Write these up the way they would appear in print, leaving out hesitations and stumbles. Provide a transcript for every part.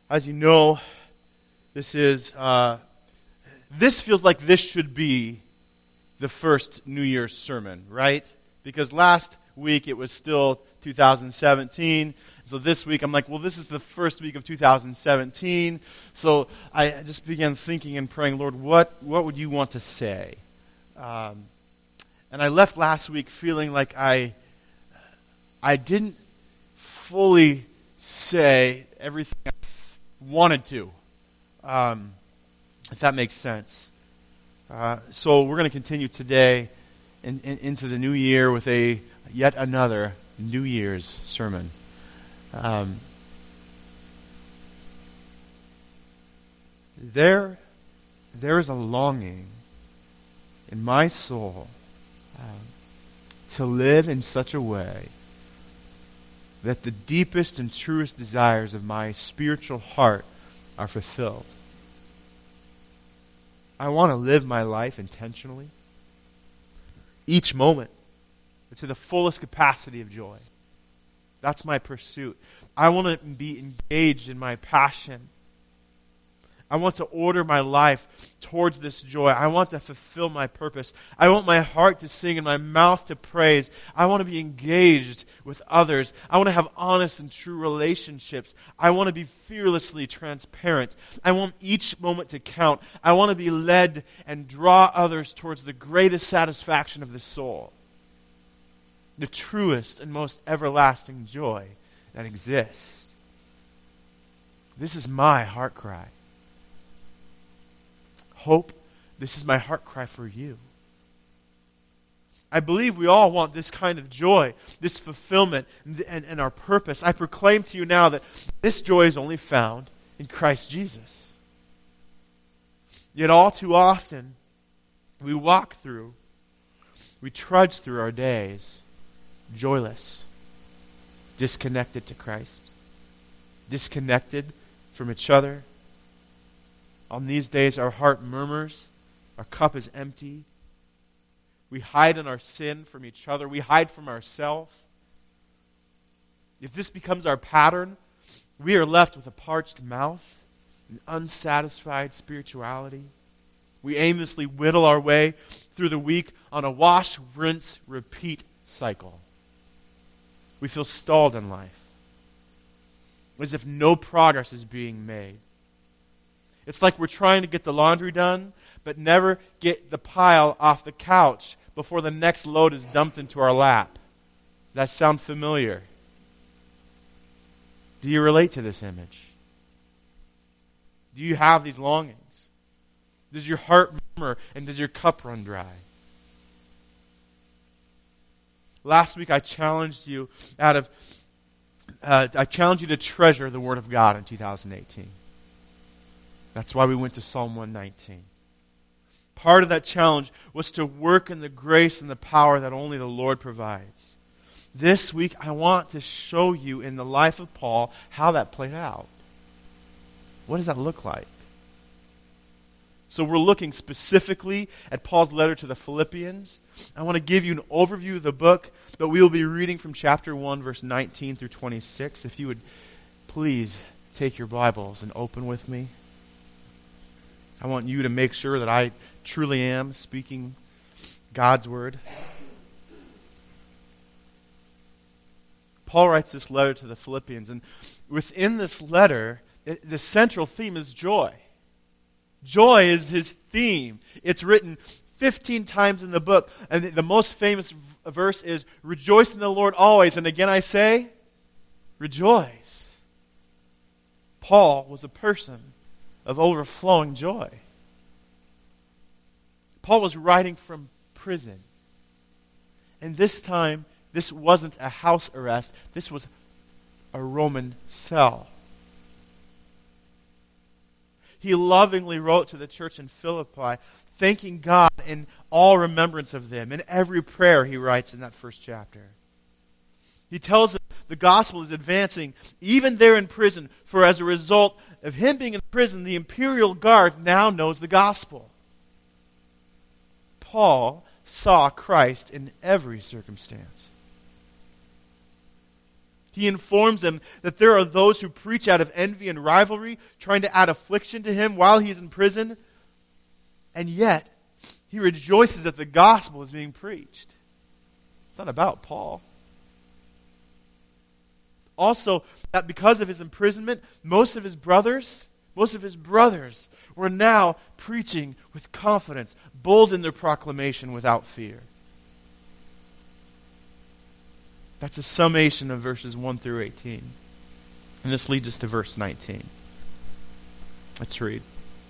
As you know, this feels like this should be the first New Year's sermon, right? Because last week it was still 2017. So this week I'm like, well, this is the first week of 2017. So I just began thinking and praying, Lord, what would you want to say? And I left last week feeling like I didn't fully say everything I wanted to, if that makes sense. So we're going to continue today into the new year with yet another New Year's sermon. There is a longing in my soul to live in such a way that the deepest and truest desires of my spiritual heart are fulfilled. I want to live my life intentionally, each moment, to the fullest capacity of joy. That's my pursuit. I want to be engaged in my passion. I want to order my life towards this joy. I want to fulfill my purpose. I want my heart to sing and my mouth to praise. I want to be engaged with others. I want to have honest and true relationships. I want to be fearlessly transparent. I want each moment to count. I want to be led and draw others towards the greatest satisfaction of the soul, the truest and most everlasting joy that exists. This is my heart cry. Hope, this is my heart cry for you. I believe we all want this kind of joy, this fulfillment, and our purpose. I proclaim to you now that this joy is only found in Christ Jesus. Yet all too often, we trudge through our days joyless, disconnected to Christ, disconnected from each other. On these days, our heart murmurs, our cup is empty. We hide in our sin from each other. We hide from ourselves. If this becomes our pattern, we are left with a parched mouth, an unsatisfied spirituality. We aimlessly whittle our way through the week on a wash, rinse, repeat cycle. We feel stalled in life, as if no progress is being made. It's like we're trying to get the laundry done, but never get the pile off the couch before the next load is dumped into our lap. Does that sound familiar? Do you relate to this image? Do you have these longings? Does your heart murmur and does your cup run dry? Last week I challenged you to treasure the Word of God in 2018. That's why we went to Psalm 119. Part of that challenge was to work in the grace and the power that only the Lord provides. This week, I want to show you in the life of Paul how that played out. What does that look like? So we're looking specifically at Paul's letter to the Philippians. I want to give you an overview of the book, but we will be reading from chapter 1, verse 19 through 26. If you would please take your Bibles and open with me. I want you to make sure that I truly am speaking God's word. Paul writes this letter to the Philippians, and within this letter, the central theme is joy. Joy is his theme. It's written 15 times in the book, and the most famous verse is, "Rejoice in the Lord always." And again I say, rejoice. Paul was a person of overflowing joy. Paul was writing from prison. And this time, this wasn't a house arrest. This was a Roman cell. He lovingly wrote to the church in Philippi, thanking God in all remembrance of them. In every prayer he writes in that first chapter. He tells them the gospel is advancing even there in prison, for as a result of him being in prison, the imperial guard now knows the gospel. Paul saw Christ in every circumstance. He informs them that there are those who preach out of envy and rivalry, trying to add affliction to him while he's in prison. And yet, he rejoices that the gospel is being preached. It's not about Paul. Also, that because of his imprisonment, most of his brothers were now preaching with confidence, bold in their proclamation without fear. That's a summation of verses 1 through 18. And this leads us to verse 19. Let's read.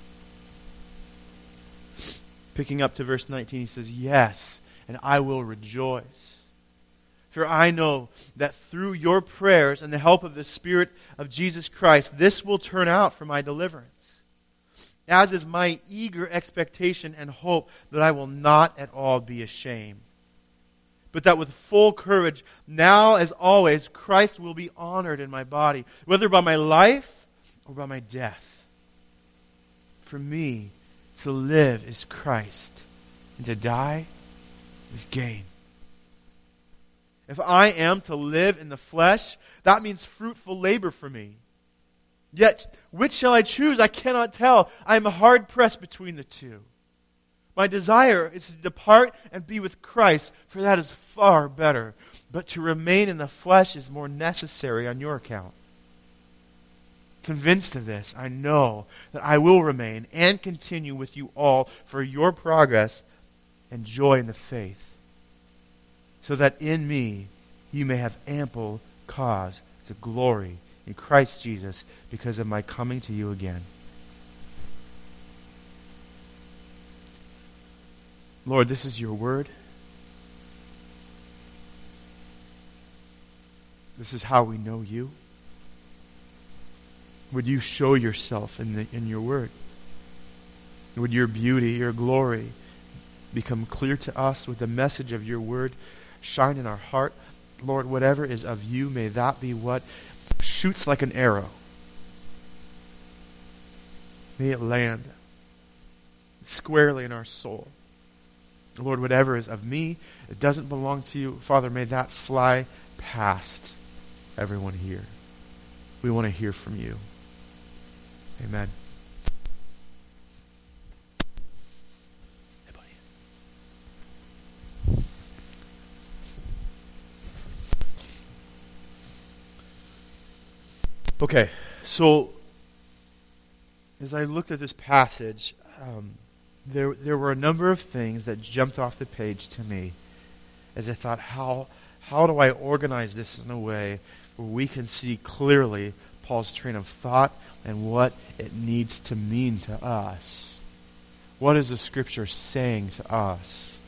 Picking up to verse 19, he says, "Yes, and I will rejoice. For I know that through your prayers and the help of the Spirit of Jesus Christ, this will turn out for my deliverance. As is my eager expectation and hope that I will not at all be ashamed, but that with full courage, now as always, Christ will be honored in my body, whether by my life or by my death. For me, to live is Christ, and to die is gain. If I am to live in the flesh, that means fruitful labor for me. Yet, which shall I choose? I cannot tell. I am hard pressed between the two. My desire is to depart and be with Christ, for that is far better. But to remain in the flesh is more necessary on your account. Convinced of this, I know that I will remain and continue with you all for your progress and joy in the faith, so that in me you may have ample cause to glory in Christ Jesus because of my coming to you again. Lord, this is your word. This is how we know you. Would you show yourself in your word? Would your beauty, your glory become clear to us? Would the message of your word shine in our heart? Lord, whatever is of you, may that be what shoots like an arrow. May it land squarely in our soul. Lord, whatever is of me, it doesn't belong to you. Father, may that fly past everyone here. We want to hear from you. Amen. Hey, buddy. Okay, so as I looked at this passage, there were a number of things that jumped off the page to me as I thought, how do I organize this in a way where we can see clearly Paul's train of thought and what it needs to mean to us? What is the Scripture saying to us?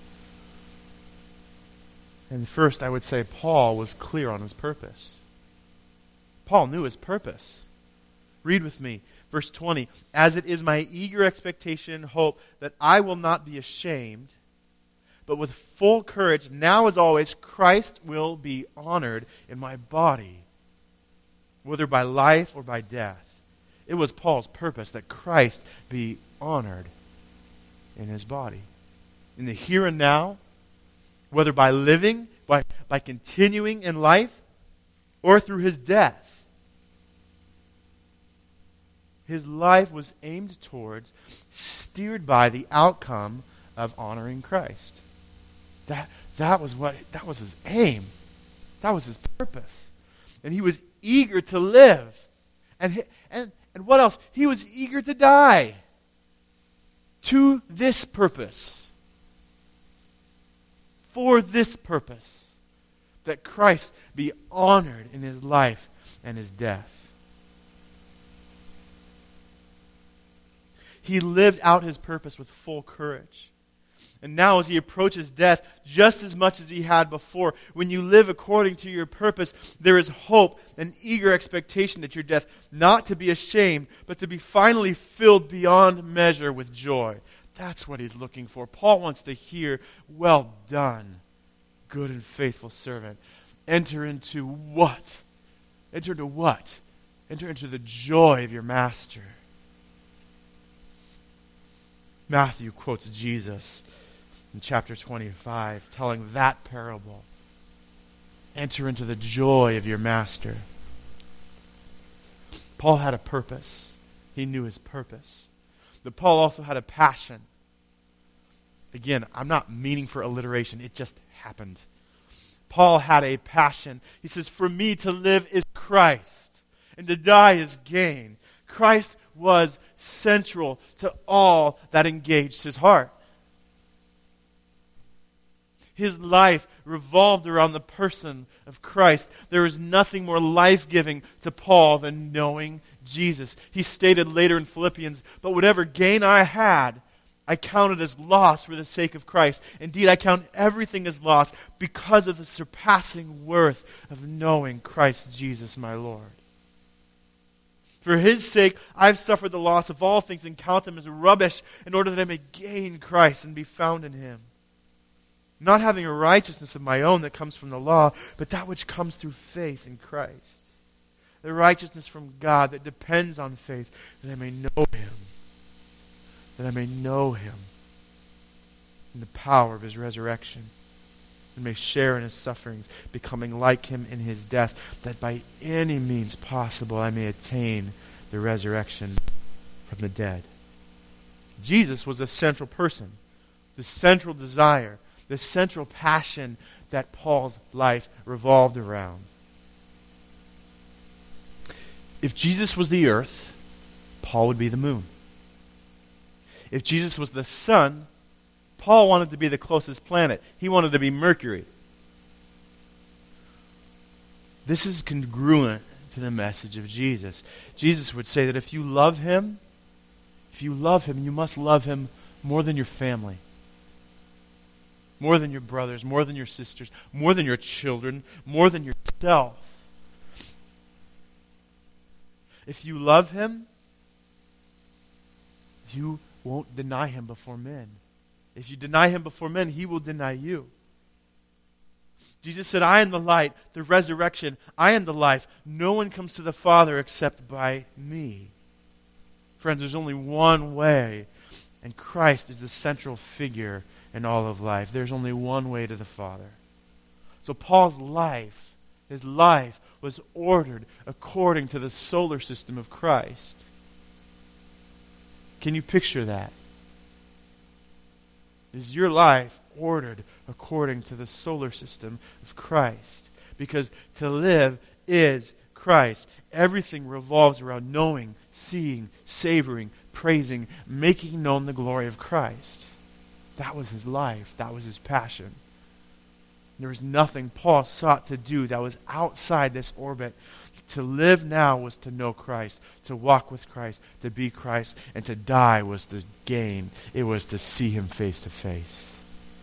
And first, I would say Paul was clear on his purpose. Paul knew his purpose. Read with me, verse 20. As it is my eager expectation and hope that I will not be ashamed, but with full courage, now as always, Christ will be honored in my body, whether by life or by death. It was Paul's purpose that Christ be honored in his body. In the here and now, whether by living, by continuing in life, or through his death. His life was aimed towards, steered by the outcome of honoring Christ. That was his aim. That was his purpose. And he was eager to live. And what else? He was eager to die. To this purpose. For this purpose. That Christ be honored in his life and his death. He lived out his purpose with full courage. And now as he approaches death, just as much as he had before, when you live according to your purpose, there is hope and eager expectation at your death, not to be ashamed, but to be finally filled beyond measure with joy. That's what he's looking for. Paul wants to hear, well done, good and faithful servant. Enter into what? Enter into what? Enter into the joy of your master. Matthew quotes Jesus in chapter 25, telling that parable. Enter into the joy of your master. Paul had a purpose. He knew his purpose. But Paul also had a passion. Again, I'm not meaning for alliteration. It just happened. Paul had a passion. He says, for me to live is Christ, and to die is gain. Christ was central to all that engaged his heart. His life revolved around the person of Christ. There is nothing more life-giving to Paul than knowing Jesus. He stated later in Philippians, but whatever gain I had, I counted as loss for the sake of Christ. Indeed, I count everything as loss because of the surpassing worth of knowing Christ Jesus my Lord. For his sake, I've suffered the loss of all things and count them as rubbish in order that I may gain Christ and be found in him. Not having a righteousness of my own that comes from the law, but that which comes through faith in Christ. The righteousness from God that depends on faith, that I may know him. That I may know him in the power of his resurrection. And may share in his sufferings, becoming like him in his death, that by any means possible I may attain the resurrection from the dead. Jesus was a central person, the central desire, the central passion that Paul's life revolved around. If Jesus was the earth, Paul would be the moon. If Jesus was the sun, Paul wanted to be the closest planet. He wanted to be Mercury. This is congruent to the message of Jesus. Jesus would say that if you love him, you must love him more than your family, more than your brothers, more than your sisters, more than your children, more than yourself. If you love him, you won't deny him before men. If you deny him before men, he will deny you. Jesus said, I am the light, the resurrection. I am the life. No one comes to the Father except by me. Friends, there's only one way, and Christ is the central figure in all of life. There's only one way to the Father. So Paul's life, his life, was ordered according to the solar system of Christ. Can you picture that? Is your life ordered according to the solar system of Christ? Because to live is Christ. Everything revolves around knowing, seeing, savoring, praising, making known the glory of Christ. That was his life. That was his passion. There was nothing Paul sought to do that was outside this orbit. To live now was to know Christ, to walk with Christ, to be Christ, and to die was to gain. It was to see him face to face.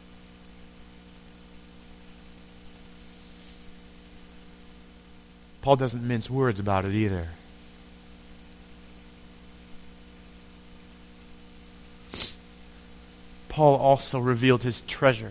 Paul doesn't mince words about it either. Paul also revealed his treasure.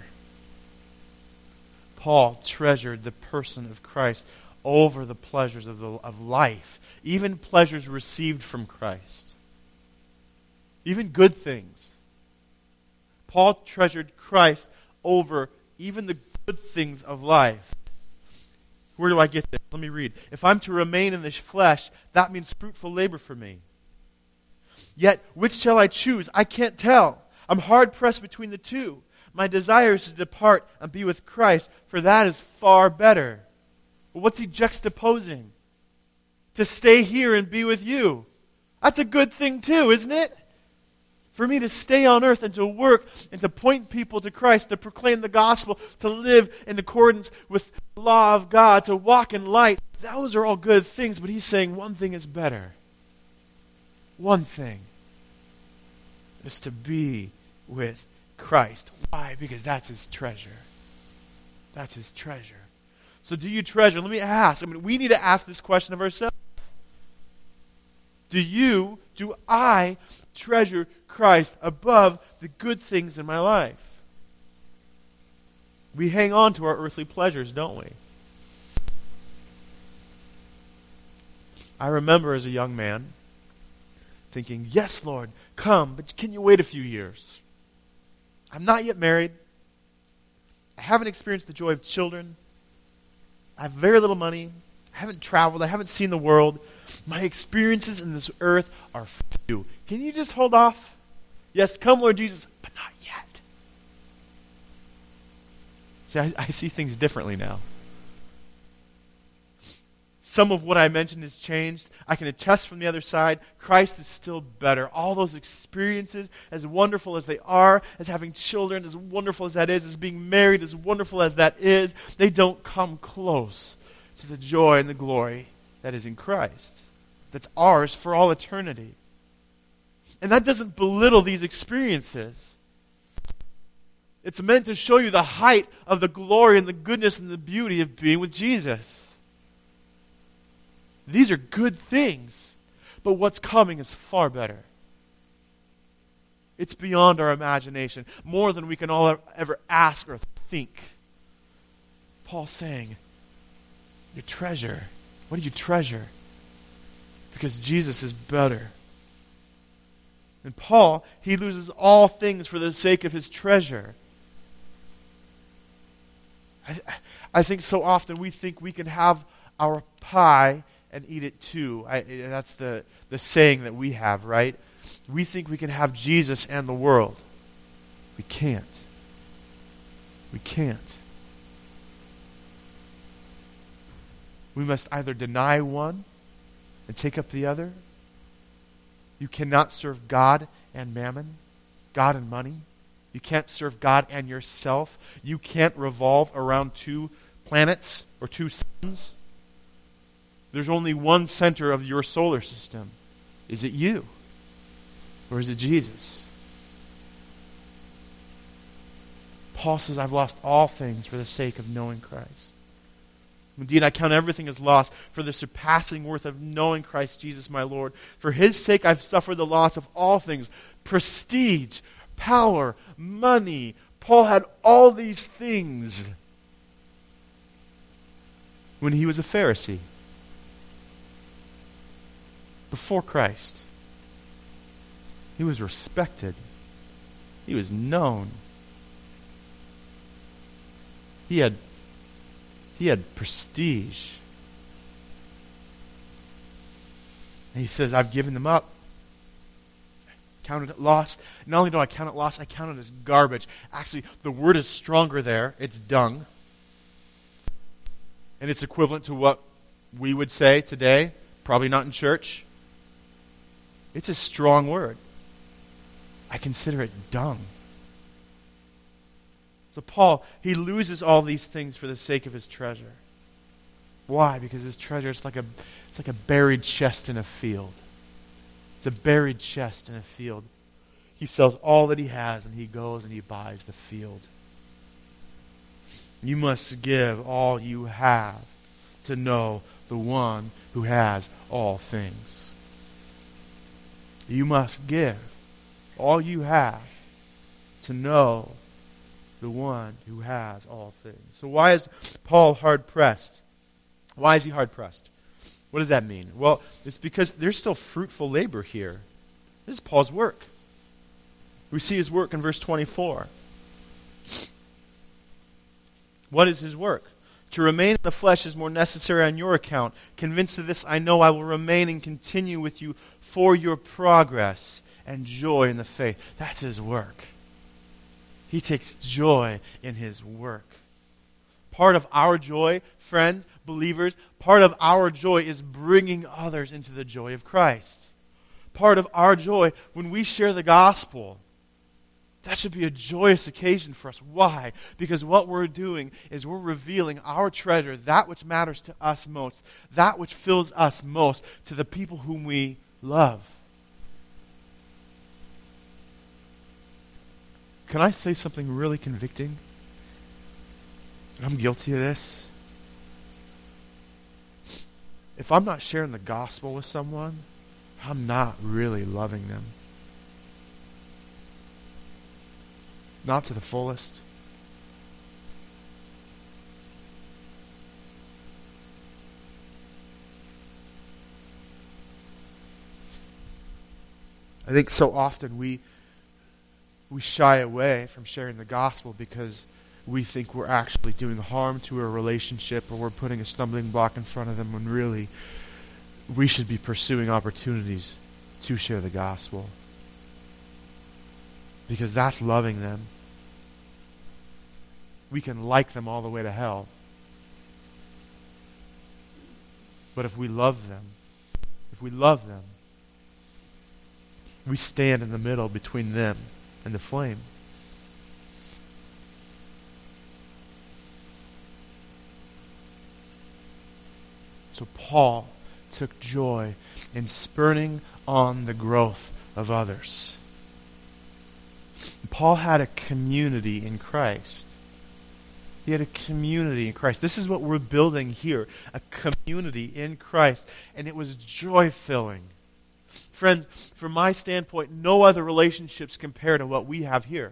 Paul treasured the person of Christ over the pleasures of life, even pleasures received from Christ, even good things. Paul treasured Christ over even the good things of life. Where do I get this? Let me read. If I'm to remain in this flesh, that means fruitful labor for me. Yet, which shall I choose? I can't tell. I'm hard pressed between the two. My desire is to depart and be with Christ, for that is far better. Well, what's he juxtaposing? To stay here and be with you. That's a good thing too, isn't it? For me to stay on earth and to work and to point people to Christ, to proclaim the gospel, to live in accordance with the law of God, to walk in light. Those are all good things, but he's saying one thing is better. One thing is to be with Christ. Why? Because that's his treasure. That's his treasure. So do you treasure? Let me ask. We need to ask this question of ourselves. Do I treasure Christ above the good things in my life? We hang on to our earthly pleasures, don't we? I remember as a young man thinking, yes, Lord, come, but can you wait a few years? I'm not yet married. I haven't experienced the joy of children. I have very little money. I haven't traveled. I haven't seen the world. My experiences in this earth are few. Can you just hold off? Yes, come, Lord Jesus, but not yet. See, I see things differently now. Some of what I mentioned has changed. I can attest from the other side, Christ is still better. All those experiences, as wonderful as they are, as having children, as wonderful as that is, as being married, as wonderful as that is, they don't come close to the joy and the glory that is in Christ. That's ours for all eternity. And that doesn't belittle these experiences. It's meant to show you the height of the glory and the goodness and the beauty of being with Jesus. These are good things, but what's coming is far better. It's beyond our imagination, more than we can all ever ask or think. Paul's saying, your treasure, what do you treasure? Because Jesus is better. And Paul, he loses all things for the sake of his treasure. I think so often we think we can have our pie and eat it too. That's the saying that we have, right? We think we can have Jesus and the world. We can't. We can't. We must either deny one and take up the other. You cannot serve God and mammon, God and money. You can't serve God and yourself. You can't revolve around two planets or two suns. There's only one center of your solar system. Is it you? Or is it Jesus? Paul says, I've lost all things for the sake of knowing Christ. Indeed, I count everything as lost for the surpassing worth of knowing Christ Jesus my Lord. For his sake I've suffered the loss of all things. Prestige, power, money. Paul had all these things when he was a Pharisee. Before Christ, he was respected. He was known. He had prestige. And he says, I've given them up. Counted it lost. Not only do I count it lost, I count it as garbage. Actually, the word is stronger there. It's dung. And it's equivalent to what we would say today, probably not in church. It's a strong word. I consider it dung. So Paul, he loses all these things for the sake of his treasure. Why? Because his treasure is like a buried chest in a field. It's a buried chest in a field. He sells all that he has and he goes and he buys the field. You must give all you have to know the one who has all things. You must give all you have to know the one who has all things. So why is Paul hard-pressed? Why is he hard-pressed? What does that mean? Well, it's because there's still fruitful labor here. This is Paul's work. We see his work in verse 24. What is his work? To remain in the flesh is more necessary on your account. Convinced of this, I know I will remain and continue with you for your progress and joy in the faith. That's his work. He takes joy in his work. Part of our joy, friends, believers, part of our joy is bringing others into the joy of Christ. Part of our joy, when we share the gospel, that should be a joyous occasion for us. Why? Because what we're doing is we're revealing our treasure, that which matters to us most, that which fills us most, to the people whom we love. Can I say something really convicting? I'm guilty of this. If I'm not sharing the gospel with someone, I'm not really loving them. Not to the fullest. I think so often we shy away from sharing the gospel because we think we're actually doing harm to a relationship, or we're putting a stumbling block in front of them, when really we should be pursuing opportunities to share the gospel. Because that's loving them. We can like them all the way to hell. But if we love them, we stand in the middle between them and the flame. So Paul took joy in spurring on the growth of others. Paul had a community in Christ. He had a community in Christ. This is what we're building here, a community in Christ. And it was joy-filling. Friends, from my standpoint, no other relationships compare to what we have here.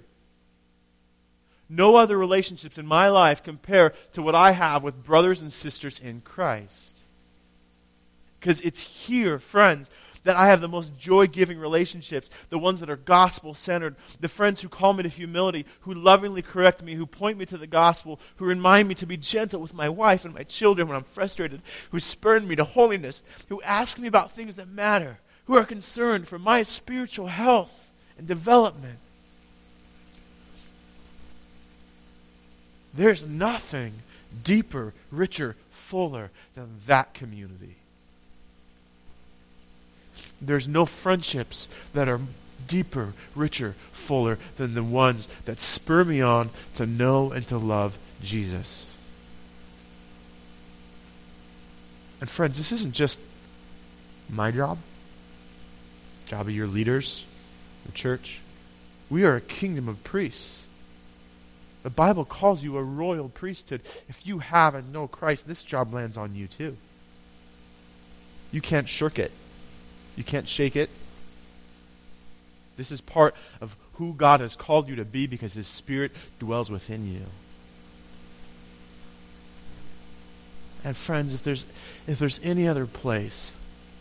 No other relationships in my life compare to what I have with brothers and sisters in Christ. Because it's here, friends, that I have the most joy-giving relationships, the ones that are gospel-centered, the friends who call me to humility, who lovingly correct me, who point me to the gospel, who remind me to be gentle with my wife and my children when I'm frustrated, who spurn me to holiness, who ask me about things that matter, who are concerned for my spiritual health and development. There's nothing deeper, richer, fuller than that community. There's no friendships that are deeper, richer, fuller than the ones that spur me on to know and to love Jesus. And friends, this isn't just my job of your leaders, the church. We are a kingdom of priests. The Bible calls you a royal priesthood. If you have and know Christ, this job lands on you too. You can't shirk it. You can't shake it. This is part of who God has called you to be, because His Spirit dwells within you. And friends, if there's any other place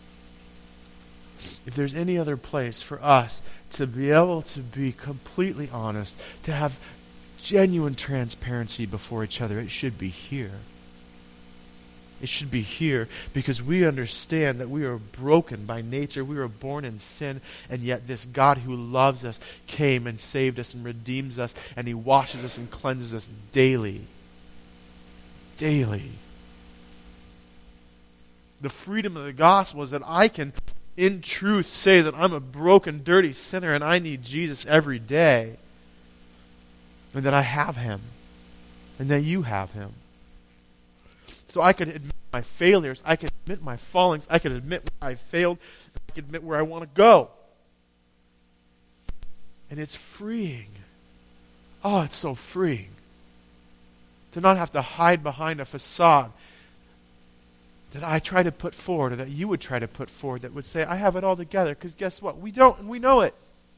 for us to be able to be completely honest, to have genuine transparency before each other, it should be here. It should be here, because we understand that we are broken by nature. We were born in sin, and yet this God who loves us came and saved us and redeems us, and He washes us and cleanses us daily. Daily. The freedom of the gospel is that I can, in truth, say that I'm a broken, dirty sinner and I need Jesus every day. And that I have Him. And that you have Him. So I could admit my failures. I could admit my fallings. I could admit where I failed. I could admit where I want to go. And it's freeing. Oh, it's so freeing. To not have to hide behind a facade that I try to put forward, or that you would try to put forward, that would say, I have it all together. Because guess what? We don't, and we know it.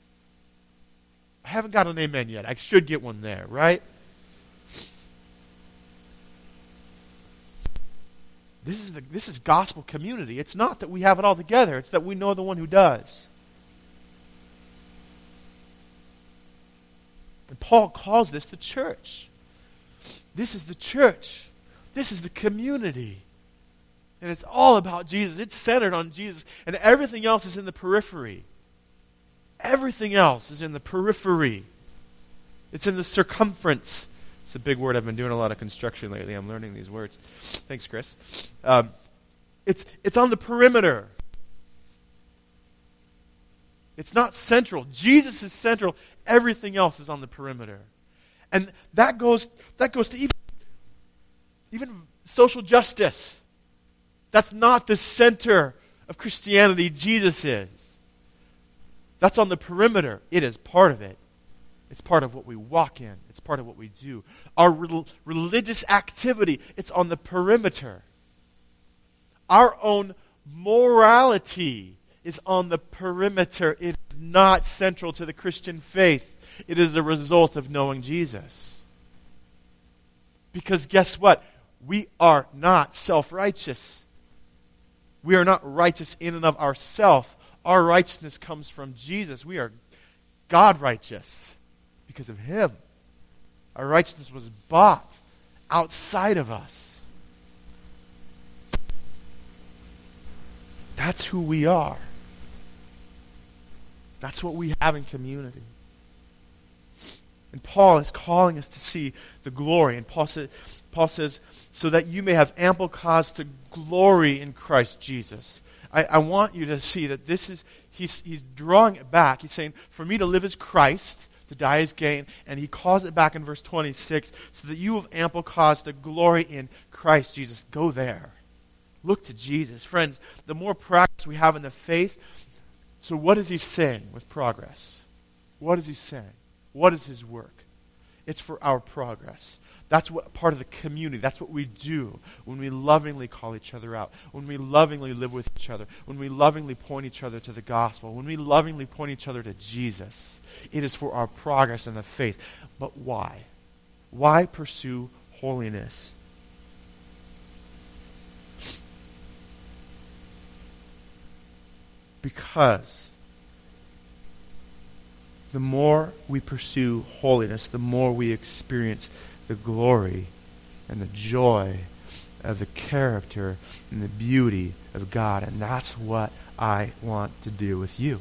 I haven't got an amen yet. I should get one there, right? This is gospel community. It's not that we have it all together. It's that we know the one who does. And Paul calls this the church. This is the church. This is the community. And it's all about Jesus. It's centered on Jesus. And everything else is in the periphery. Everything else is in the periphery. It's in the circumference. It's a big word. I've been doing a lot of construction lately. I'm learning these words. Thanks, Chris. It's on the perimeter. It's not central. Jesus is central. Everything else is on the perimeter. And that goes to even social justice. That's not the center of Christianity. Jesus is. That's on the perimeter. It is part of it. It's part of what we walk in. It's part of what we do. Our religious activity, it's on the perimeter. Our own morality is on the perimeter. It is not central to the Christian faith. It is a result of knowing Jesus. Because guess what? We are not self-righteous. We are not righteous in and of ourselves. Our righteousness comes from Jesus. We are God righteous because of Him. Our righteousness was bought outside of us. That's who we are. That's what we have in community. And Paul is calling us to see the glory. And Paul says, so that you may have ample cause to glory in Christ Jesus. I want you to see that this is, he's drawing it back. He's saying, for me to live as Christ, to die is gain. And he calls it back in verse 26, so that you have ample cause to glory in Christ Jesus. Go there. Look to Jesus. Friends, the more practice we have in the faith, so what is he saying with progress? What is he saying? What is his work? It's for our progress. That's what part of the community. That's what we do when we lovingly call each other out, when we lovingly live with each other, when we lovingly point each other to the gospel, when we lovingly point each other to Jesus. It is for our progress in the faith. But why? Why pursue holiness? Because the more we pursue holiness, the more we experience the glory and the joy of the character and the beauty of God. And that's what I want to do with you.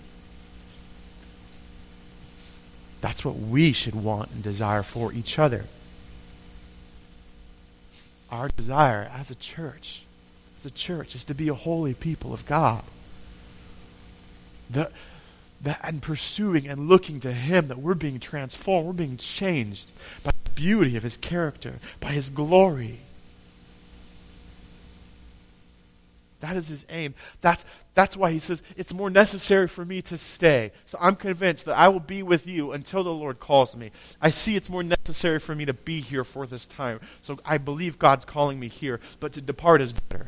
That's what we should want and desire for each other. Our desire as a church is to be a holy people of God. And pursuing and looking to Him, that we're being transformed, we're being changed by the beauty of His character, by His glory. That is His aim. That's why He says, it's more necessary for me to stay. So I'm convinced that I will be with you until the Lord calls me. I see it's more necessary for me to be here for this time. So I believe God's calling me here, but to depart is better.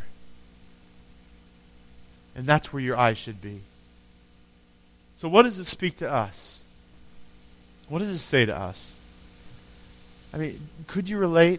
And that's where your eyes should be. So what does it speak to us? What does it say to us? I mean, could you relate?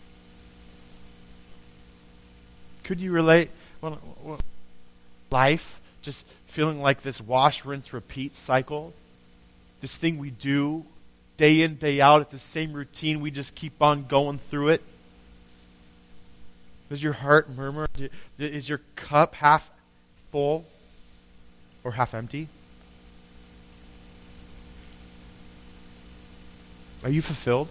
Could you relate? Well, life, just feeling like this wash, rinse, repeat cycle. This thing we do day in, day out. It's the same routine. We just keep on going through it. Does your heart murmur? Is your cup half full or half empty? Are you fulfilled?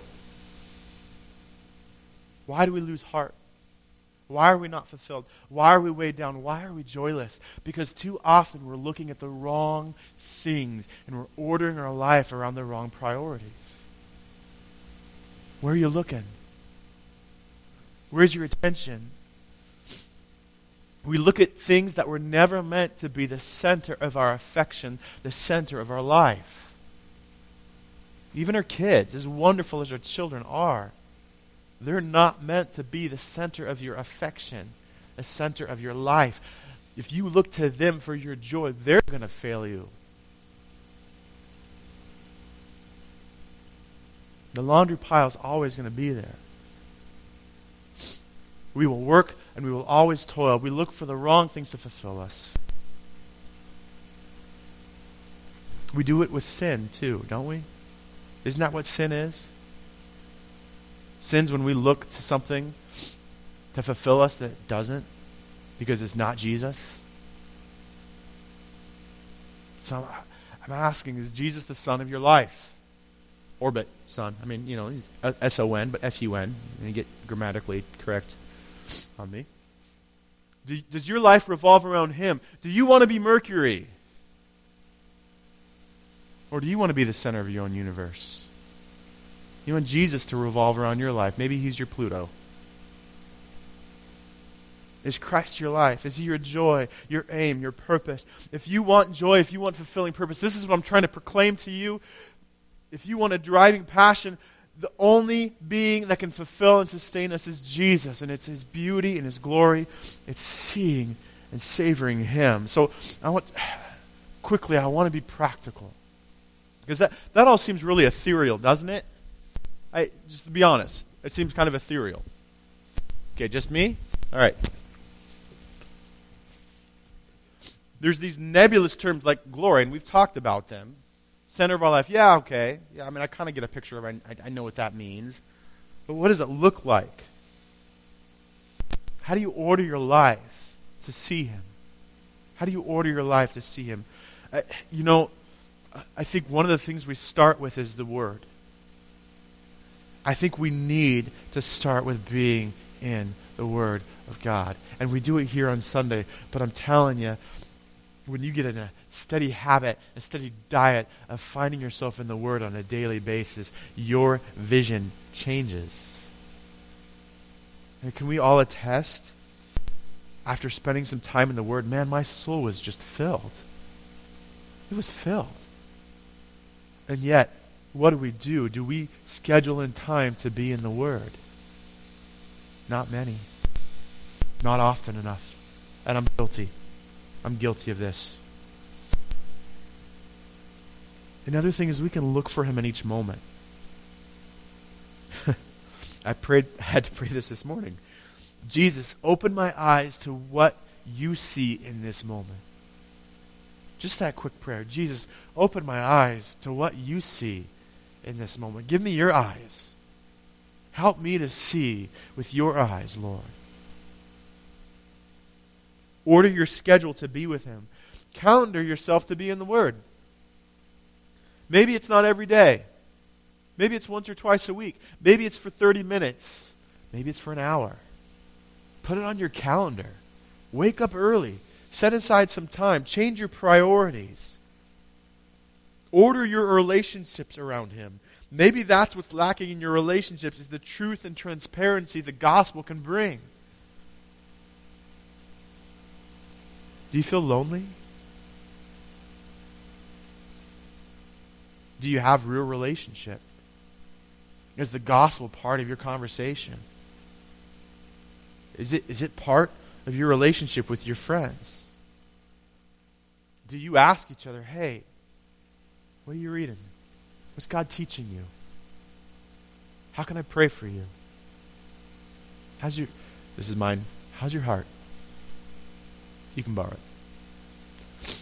Why do we lose heart? Why are we not fulfilled? Why are we weighed down? Why are we joyless? Because too often we're looking at the wrong things and we're ordering our life around the wrong priorities. Where are you looking? Where's your attention? We look at things that were never meant to be the center of our affection, the center of our life. Even our kids, as wonderful as our children are, they're not meant to be the center of your affection, the center of your life. If you look to them for your joy, they're going to fail you. The laundry pile is always going to be there. We will work and we will always toil. We look for the wrong things to fulfill us. We do it with sin too, don't we? Isn't that what sin is? Sin's when we look to something to fulfill us that it doesn't, because it's not Jesus. So I'm asking, is Jesus the Son of your life? Orbit, Son. I mean, he's S-O-N, but S-U-N. And you get grammatically correct on me. Does your life revolve around Him? Do you want to be Mercury? Or do you want to be the center of your own universe? You want Jesus to revolve around your life. Maybe He's your Pluto. Is Christ your life? Is He your joy, your aim, your purpose? If you want joy, if you want fulfilling purpose, this is what I'm trying to proclaim to you. If you want a driving passion, the only being that can fulfill and sustain us is Jesus. And it's His beauty and His glory. It's seeing and savoring Him. So I want to be practical. Because that all seems really ethereal, doesn't it? Just to be honest, it seems kind of ethereal. Okay, just me? All right. There's these nebulous terms like glory, and we've talked about them. Center of our life. Yeah, okay. Yeah, I mean, I kind of get a picture of it. I know what that means. But what does it look like? How do you order your life to see him? How do you order your life to see him? I think one of the things we start with is the Word. I think we need to start with being in the Word of God. And we do it here on Sunday, but I'm telling you, when you get in a steady habit, a steady diet of finding yourself in the Word on a daily basis, your vision changes. And can we all attest, after spending some time in the Word, man, my soul was just filled. It was filled. And yet, what do? Do we schedule in time to be in the Word? Not many. Not often enough. And I'm guilty. I'm guilty of this. Another thing is we can look for him in each moment. I had to pray this morning. Jesus, open my eyes to what you see in this moment. Just that quick prayer. Jesus, open my eyes to what you see in this moment. Give me your eyes. Help me to see with your eyes, Lord. Order your schedule to be with him. Calendar yourself to be in the Word. Maybe it's not every day. Maybe it's once or twice a week. Maybe it's for 30 minutes. Maybe it's for an hour. Put it on your calendar. Wake up early. Set aside some time. Change your priorities. Order your relationships around him. Maybe that's what's lacking in your relationships, is the truth and transparency the gospel can bring. Do you feel lonely? Do you have real relationship? Is the gospel part of your conversation? Is it part of your relationship with your friends? Do you ask each other, hey, what are you reading? What's God teaching you? How can I pray for you? This is mine. How's your heart? You can borrow it.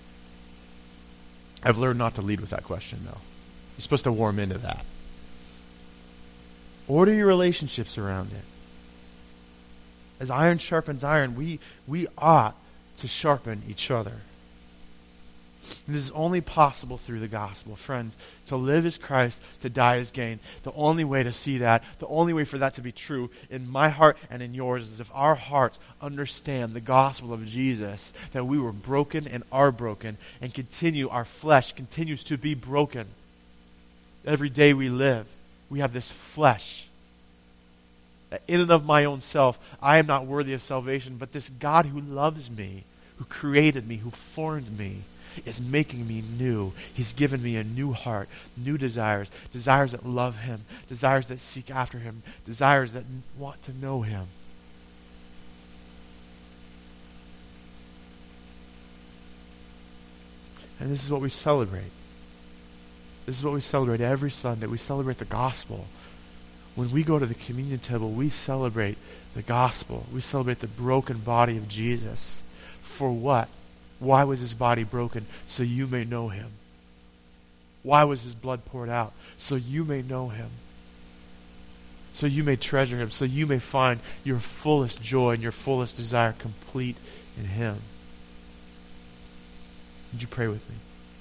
I've learned not to lead with that question, though. You're supposed to warm into that. Order your relationships around it. As iron sharpens iron, we ought to sharpen each other. And this is only possible through the gospel. Friends, to live is Christ, to die is gain. The only way to see that, the only way for that to be true in my heart and in yours is if our hearts understand the gospel of Jesus, that we were broken and are broken, and our flesh continues to be broken. Every day we live, we have this flesh. That in and of my own self, I am not worthy of salvation, but this God who loves me, who created me, who formed me, is making me new. He's given me a new heart, new desires, desires that love him, desires that seek after him, desires that want to know him. And this is what we celebrate. This is what we celebrate every Sunday. We celebrate the gospel. When we go to the communion table, we celebrate the gospel. We celebrate the broken body of Jesus. For what? Why was his body broken? So you may know him. Why was his blood poured out? So you may know him. So you may treasure him. So you may find your fullest joy and your fullest desire complete in him. Would you pray with me?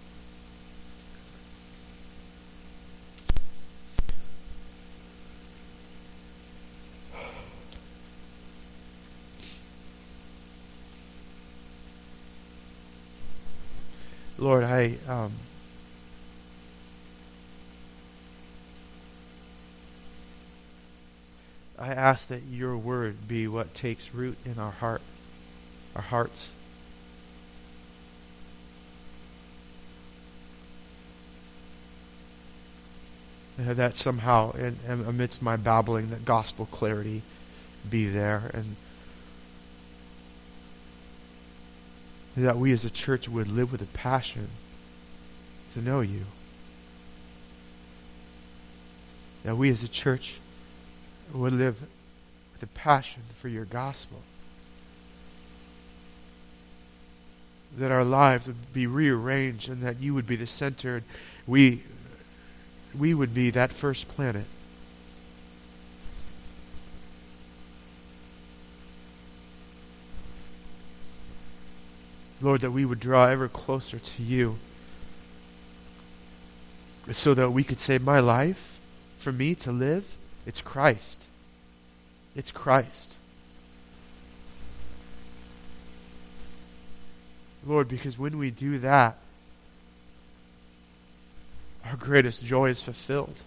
Lord, I ask that your word be what takes root in our hearts. That somehow, amidst my babbling, that gospel clarity be there, and that we as a church would live with a passion to know you. That we as a church would live with a passion for your gospel. that our lives would be rearranged and that you would be the center, and we would be that first planet. Lord, that we would draw ever closer to you so that we could say, my life, for me to live, it's Christ. It's Christ. Lord, because when we do that, our greatest joy is fulfilled.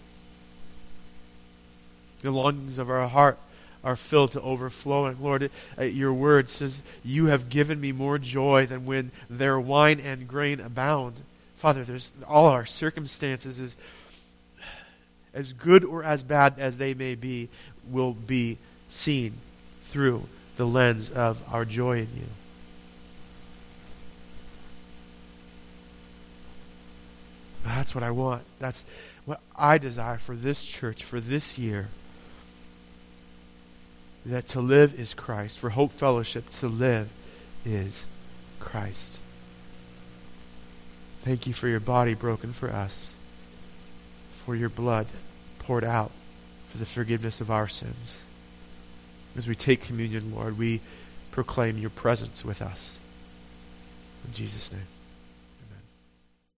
The longings of our heart are filled to overflowing. Lord, your word says, you have given me more joy than when their wine and grain abound. Father, there's all our circumstances, as good or as bad as they may be, will be seen through the lens of our joy in you. That's what I want. That's what I desire for this church, for this year. That to live is Christ. For Hope Fellowship, to live is Christ. Thank you for your body broken for us, for your blood poured out for the forgiveness of our sins. As we take communion, Lord, we proclaim your presence with us. In Jesus' name.